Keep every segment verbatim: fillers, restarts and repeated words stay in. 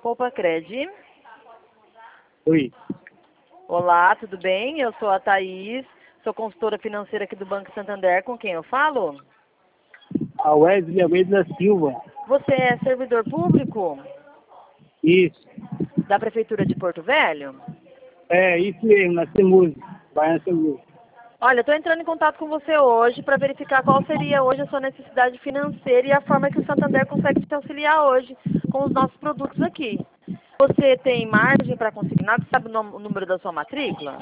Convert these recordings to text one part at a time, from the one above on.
Poupa Cred. Oi. Olá, tudo bem? Eu sou a Thaís, sou consultora financeira aqui do Banco Santander. Com quem eu falo? A Wesley Almeida da Silva. Você é servidor público Isso. da Prefeitura de Porto Velho? É, isso mesmo, na Semuz. Baiana Semuz. Olha, estou entrando em contato com você hoje para verificar qual seria hoje a sua necessidade financeira e a forma que o Santander consegue te auxiliar hoje com os nossos produtos aqui. Você tem margem para consignar? Você sabe o, nom- o número da sua matrícula?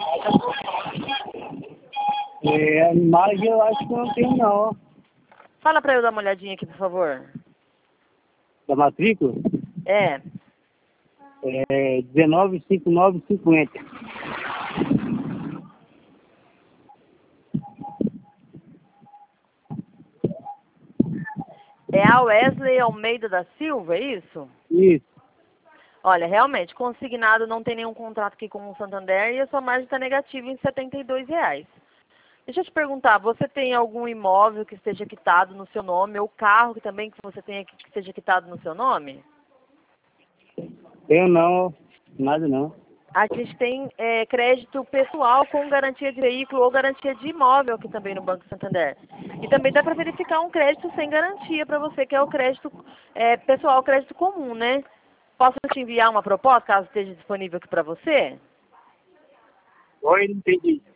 É, a imagem eu acho que não tem não. Fala para eu dar uma olhadinha aqui, por favor. Da matrícula? É. É dezenove cinquenta e nove cinquenta. É a Wesley Almeida da Silva, é isso? Isso. Olha, realmente, consignado não tem nenhum contrato aqui com o Santander e a sua margem está negativa em setenta e dois reais. Deixa eu te perguntar, você tem algum imóvel que esteja quitado no seu nome ou carro que também que você tenha que esteja quitado no seu nome? Eu não, nada não. A gente tem é, crédito pessoal com garantia de veículo ou garantia de imóvel aqui também no Banco Santander. E também dá para verificar um crédito sem garantia para você, que é o crédito é, pessoal, o crédito comum, né? Posso te enviar uma proposta, caso esteja disponível aqui para você? Oi, não entendi.